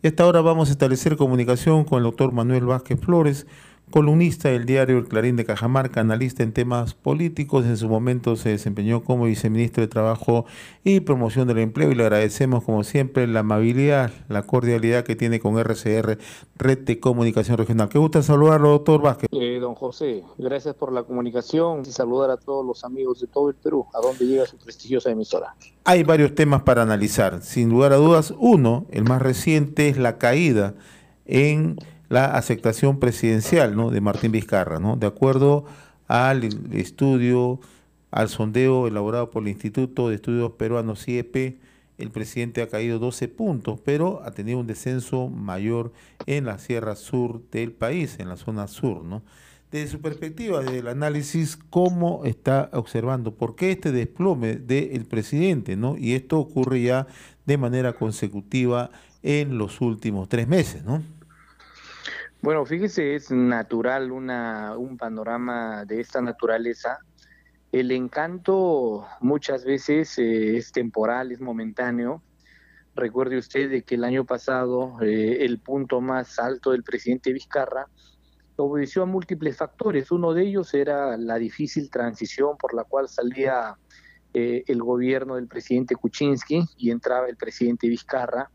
Y hasta ahora vamos a establecer comunicación con el doctor Manuel Vázquez Flores, columnista del diario El Clarín de Cajamarca, analista en temas políticos. En su momento se desempeñó como viceministro de Trabajo y Promoción del Empleo y le agradecemos como siempre la amabilidad, la cordialidad que tiene con RCR, Red de Comunicación Regional. Qué gusto saludarlo, doctor Vázquez. Don José, gracias por la comunicación y saludar a todos los amigos de todo el Perú, a donde llega su prestigiosa emisora. Hay varios temas para analizar. Sin lugar a dudas, uno, el más reciente, es la caída en la aceptación presidencial, ¿no?, de Martín Vizcarra, ¿no? De acuerdo al estudio, al sondeo elaborado por el Instituto de Estudios Peruanos IEP, el presidente ha caído 12 puntos, pero ha tenido un descenso mayor en la sierra sur del país, en la zona sur, ¿no? Desde su perspectiva, desde el análisis, ¿cómo está observando? ¿Por qué este desplome del presidente, ¿no? Y esto ocurre ya de manera consecutiva en los últimos 3 meses, ¿no? Bueno, fíjese, es natural un panorama de esta naturaleza. El encanto muchas veces es temporal, es momentáneo. Recuerde usted de que el año pasado el punto más alto del presidente Vizcarra obedeció a múltiples factores. Uno de ellos era la difícil transición por la cual salía el gobierno del presidente Kuczynski y entraba el presidente Vizcarra.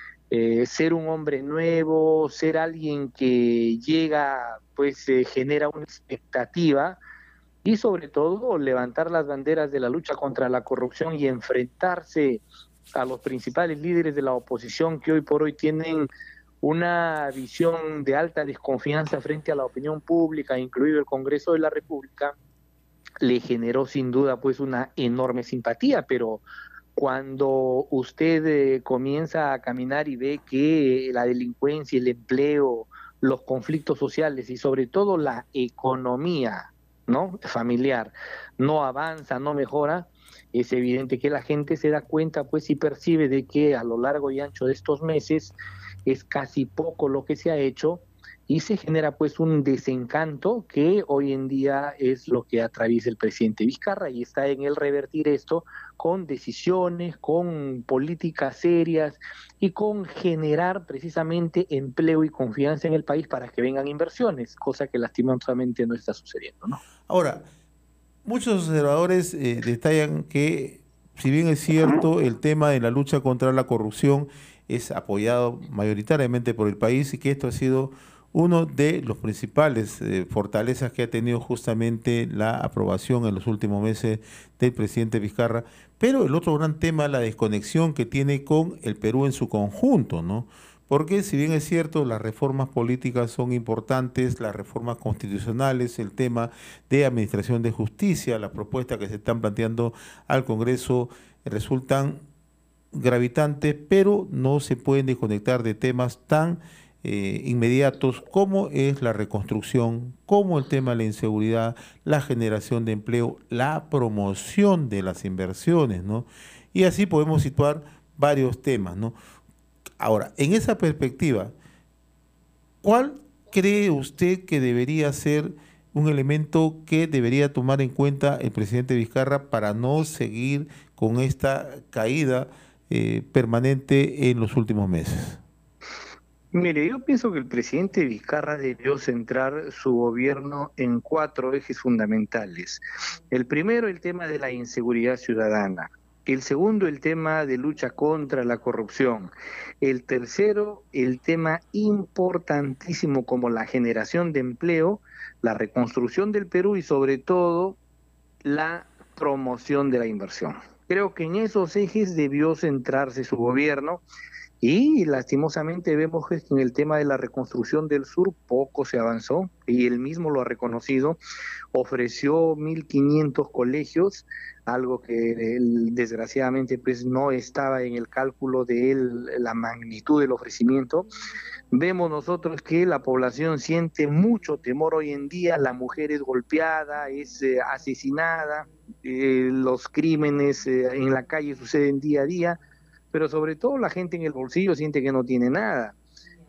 Ser un hombre nuevo, ser alguien que llega, pues genera una expectativa y sobre todo levantar las banderas de la lucha contra la corrupción y enfrentarse a los principales líderes de la oposición que hoy por hoy tienen una visión de alta desconfianza frente a la opinión pública, incluido el Congreso de la República, le generó sin duda pues una enorme simpatía, pero cuando usted comienza a caminar y ve que la delincuencia, el empleo, los conflictos sociales y sobre todo la economía, ¿no?, familiar no avanza, no mejora, es evidente que la gente se da cuenta pues y percibe de que a lo largo y ancho de estos meses es casi poco lo que se ha hecho y se genera pues un desencanto que hoy en día es lo que atraviesa el presidente Vizcarra y está en él revertir esto con decisiones, con políticas serias y con generar precisamente empleo y confianza en el país para que vengan inversiones, cosa que lastimosamente no está sucediendo, ¿no? Ahora, muchos observadores detallan que, si bien es cierto, el tema de la lucha contra la corrupción es apoyado mayoritariamente por el país y que esto ha sido uno de los principales fortalezas que ha tenido justamente la aprobación en los últimos meses del presidente Vizcarra, pero el otro gran tema es la desconexión que tiene con el Perú en su conjunto, ¿no? Porque si bien es cierto, las reformas políticas son importantes, las reformas constitucionales, el tema de administración de justicia, las propuestas que se están planteando al Congreso resultan gravitantes, pero no se pueden desconectar de temas tan inmediatos como es la reconstrucción, como el tema de la inseguridad, la generación de empleo, la promoción de las inversiones, ¿no? Y así podemos situar varios temas, ¿no? Ahora, en esa perspectiva, ¿cuál cree usted que debería ser un elemento que debería tomar en cuenta el presidente Vizcarra para no seguir con esta caída permanente en los últimos meses? Mire, yo pienso que el presidente Vizcarra debió centrar su gobierno en cuatro ejes fundamentales. El primero, el tema de la inseguridad ciudadana. El segundo, el tema de lucha contra la corrupción. El tercero, el tema importantísimo como la generación de empleo, la reconstrucción del Perú y sobre todo la promoción de la inversión. Creo que en esos ejes debió centrarse su gobierno y lastimosamente vemos que en el tema de la reconstrucción del sur poco se avanzó y él mismo lo ha reconocido. Ofreció 1.500 colegios, algo que desgraciadamente pues no estaba en el cálculo de él la magnitud del ofrecimiento. Vemos nosotros que la población siente mucho temor hoy en día, la mujer es golpeada, es asesinada, los crímenes en la calle suceden día a día, pero sobre todo la gente en el bolsillo siente que no tiene nada.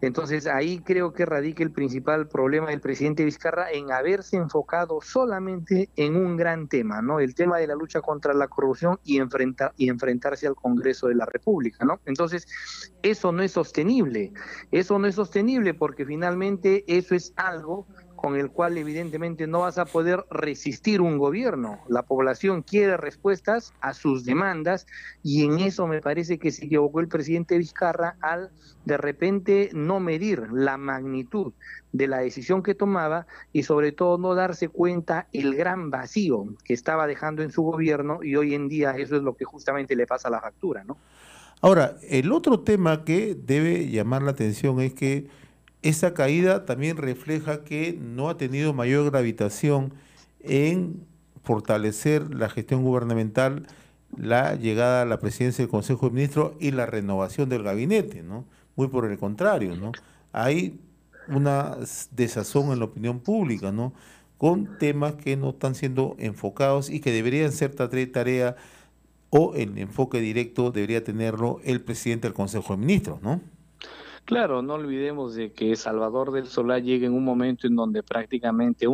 Entonces ahí creo que radica el principal problema del presidente Vizcarra en haberse enfocado solamente en un gran tema, ¿no? El tema de la lucha contra la corrupción y enfrentarse al Congreso de la República, ¿no? Entonces eso no es sostenible, eso no es sostenible porque finalmente eso es algo con el cual evidentemente no vas a poder resistir un gobierno. La población quiere respuestas a sus demandas y en eso me parece que se equivocó el presidente Vizcarra al de repente no medir la magnitud de la decisión que tomaba y sobre todo no darse cuenta el gran vacío que estaba dejando en su gobierno y hoy en día eso es lo que justamente le pasa a la factura, ¿no? Ahora, el otro tema que debe llamar la atención es que esa caída también refleja que no ha tenido mayor gravitación en fortalecer la gestión gubernamental, la llegada a la presidencia del Consejo de Ministros y la renovación del gabinete, ¿no? Muy por el contrario, ¿no? Hay una desazón en la opinión pública, ¿no? Con temas que no están siendo enfocados y que deberían ser tarea o el enfoque directo debería tenerlo el presidente del Consejo de Ministros, ¿no? Claro, no olvidemos de que Salvador del Solá llega en un momento en donde prácticamente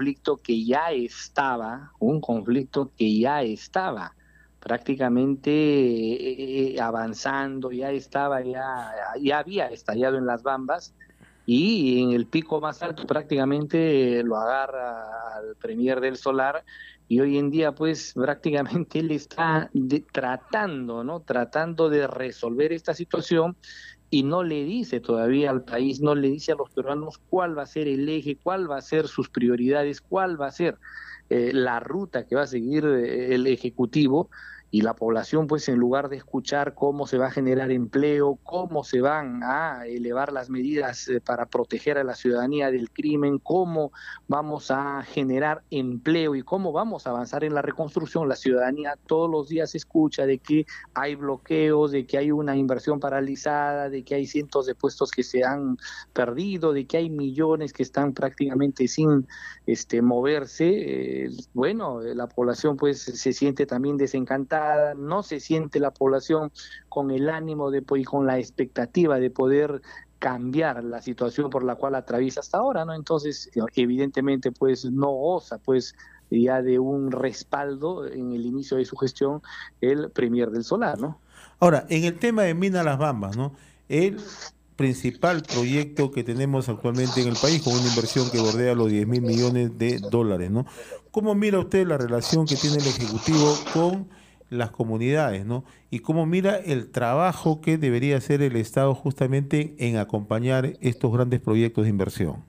un conflicto que ya estaba prácticamente avanzando, ya había estallado en las Bambas y en el pico más alto prácticamente lo agarra al premier del Solar y hoy en día pues prácticamente él está tratando, ¿no? Tratando de resolver esta situación y no le dice todavía al país, no le dice a los peruanos cuál va a ser el eje, cuál va a ser sus prioridades, cuál va a ser la ruta que va a seguir el Ejecutivo y la población, pues en lugar de escuchar cómo se va a generar empleo, cómo se van a elevar las medidas para proteger a la ciudadanía del crimen, cómo vamos a generar empleo y cómo vamos a avanzar en la reconstrucción, la ciudadanía todos los días escucha de que hay bloqueos, de que hay una inversión paralizada, de que hay cientos de puestos que se han perdido, de que hay millones que están prácticamente sin moverse. Bueno, la población pues se siente también desencantada, no se siente la población con el ánimo y con la expectativa de poder cambiar la situación por la cual atraviesa hasta ahora, ¿no? Entonces, evidentemente, pues no goza, pues ya de un respaldo en el inicio de su gestión el premier del Solar, ¿no? Ahora, en el tema de Mina Las Bambas, ¿no? El principal proyecto que tenemos actualmente en el país, con una inversión que bordea los 10.000 millones de dólares, ¿no? ¿Cómo mira usted la relación que tiene el Ejecutivo con las comunidades, ¿no? Y cómo mira el trabajo que debería hacer el Estado justamente en acompañar estos grandes proyectos de inversión?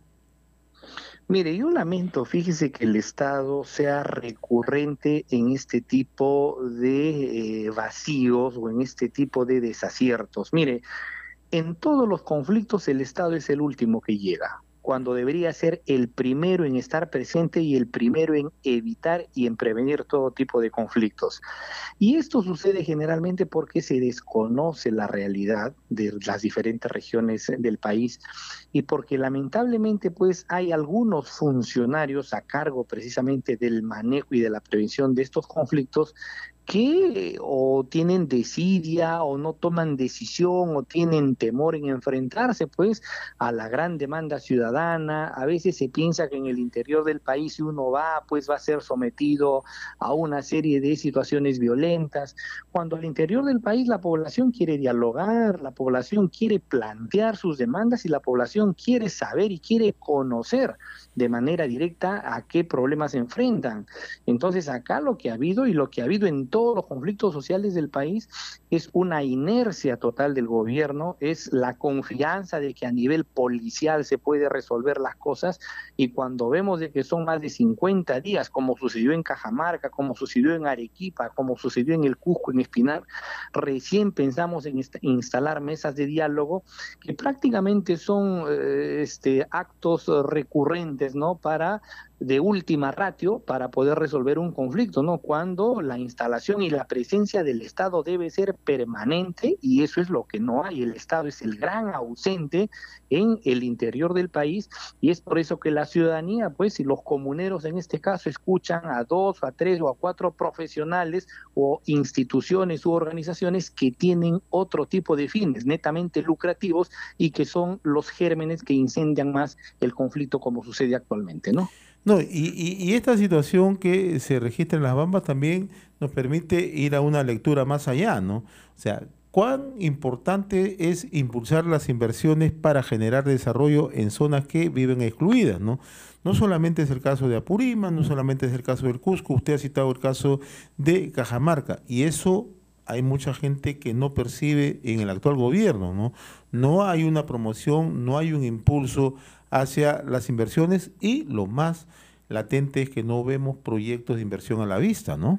Mire, yo lamento, fíjese que el Estado sea recurrente en este tipo de vacíos o en este tipo de desaciertos. Mire, en todos los conflictos el Estado es el último que llega, cuando debería ser el primero en estar presente y el primero en evitar y en prevenir todo tipo de conflictos. Y esto sucede generalmente porque se desconoce la realidad de las diferentes regiones del país y porque lamentablemente pues hay algunos funcionarios a cargo precisamente del manejo y de la prevención de estos conflictos que o tienen desidia o no toman decisión o tienen temor en enfrentarse pues a la gran demanda ciudadana. A veces se piensa que en el interior del país si uno va pues va a ser sometido a una serie de situaciones violentas, cuando al interior del país la población quiere dialogar, la población quiere plantear sus demandas y la población quiere saber y quiere conocer de manera directa a qué problemas se enfrentan. Entonces acá lo que ha habido y lo que ha habido en todos los conflictos sociales del país es una inercia total del gobierno, es la confianza de que a nivel policial se puede resolver las cosas y cuando vemos de que son más de 50 días, como sucedió en Cajamarca, como sucedió en Arequipa, como sucedió en el Cusco, en Espinar, recién pensamos en instalar mesas de diálogo que prácticamente son actos recurrentes, ¿no? Para de última ratio para poder resolver un conflicto, ¿no? Cuando la instalación y la presencia del Estado debe ser permanente, y eso es lo que no hay. El Estado es el gran ausente en el interior del país, y es por eso que la ciudadanía, pues, y los comuneros en este caso, escuchan a 2, a 3 o a 4 profesionales o instituciones u organizaciones que tienen otro tipo de fines netamente lucrativos y que son los gérmenes que incendian más el conflicto, como sucede actualmente, ¿no? No, y esta situación que se registra en Las Bambas también nos permite ir a una lectura más allá, ¿no? O sea, cuán importante es impulsar las inversiones para generar desarrollo en zonas que viven excluidas, ¿no? No solamente es el caso de Apurímac, no solamente es el caso del Cusco, usted ha citado el caso de Cajamarca, y eso hay mucha gente que no percibe en el actual gobierno, ¿no? No hay una promoción, no hay un impulso hacia las inversiones, y lo más latente es que no vemos proyectos de inversión a la vista, ¿no?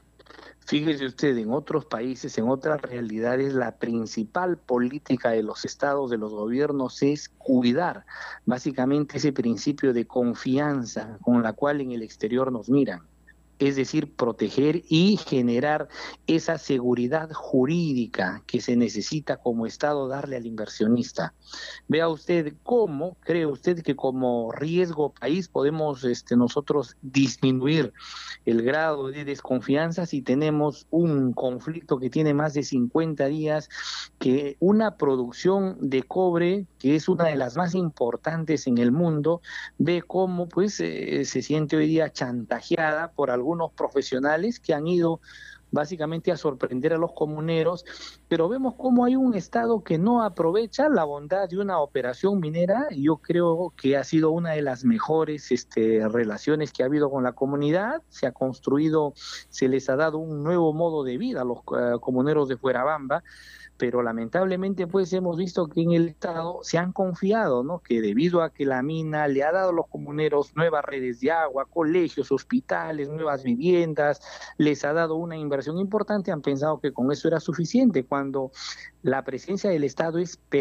Fíjese usted, en otros países, en otras realidades, la principal política de los estados, de los gobiernos, es cuidar básicamente ese principio de confianza con la cual en el exterior nos miran. Es decir, proteger y generar esa seguridad jurídica que se necesita como Estado darle al inversionista. Vea usted cómo, cree usted que como riesgo país podemos nosotros disminuir el grado de desconfianza si tenemos un conflicto que tiene más de 50 días, que una producción de cobre, que es una de las más importantes en el mundo, ve cómo pues se siente hoy día chantajeada por algunos profesionales que han ido básicamente a sorprender a los comuneros, pero vemos cómo hay un Estado que no aprovecha la bondad de una operación minera. Yo creo que ha sido una de las mejores relaciones que ha habido con la comunidad. Se ha construido, se les ha dado un nuevo modo de vida a los comuneros de Fuerabamba, pero lamentablemente pues hemos visto que en el Estado se han confiado, ¿no? Que debido a que la mina le ha dado a los comuneros nuevas redes de agua, colegios, hospitales, nuevas viviendas, les ha dado una inversión importante, han pensado que con eso era suficiente, cuando la presencia del Estado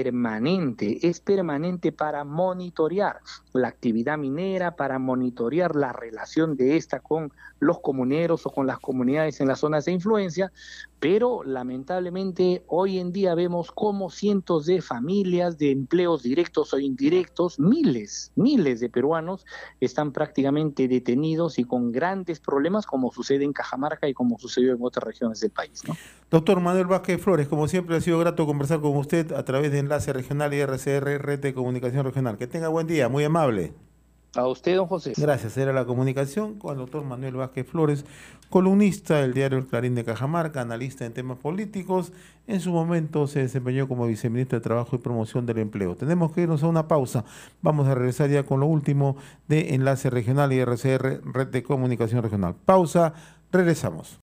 es permanente para monitorear la actividad minera, para monitorear la relación de esta con los comuneros o con las comunidades en las zonas de influencia, pero lamentablemente hoy en día vemos cómo cientos de familias, de empleos directos o indirectos, miles de peruanos están prácticamente detenidos y con grandes problemas, como sucede en Cajamarca y como sucedió en otras regiones del país, ¿no? Doctor Manuel Vázquez Flores, como siempre ha sido grato conversar con usted a través de Enlace Regional y RCR, Red de Comunicación Regional. Que tenga buen día, muy amable. A usted, don José. Gracias. Era la comunicación con el doctor Manuel Vázquez Flores, columnista del diario El Clarín de Cajamarca, analista en temas políticos. En su momento se desempeñó como viceministro de Trabajo y Promoción del Empleo. Tenemos que irnos a una pausa. Vamos a regresar ya con lo último de Enlace Regional y RCR, Red de Comunicación Regional. Pausa, regresamos.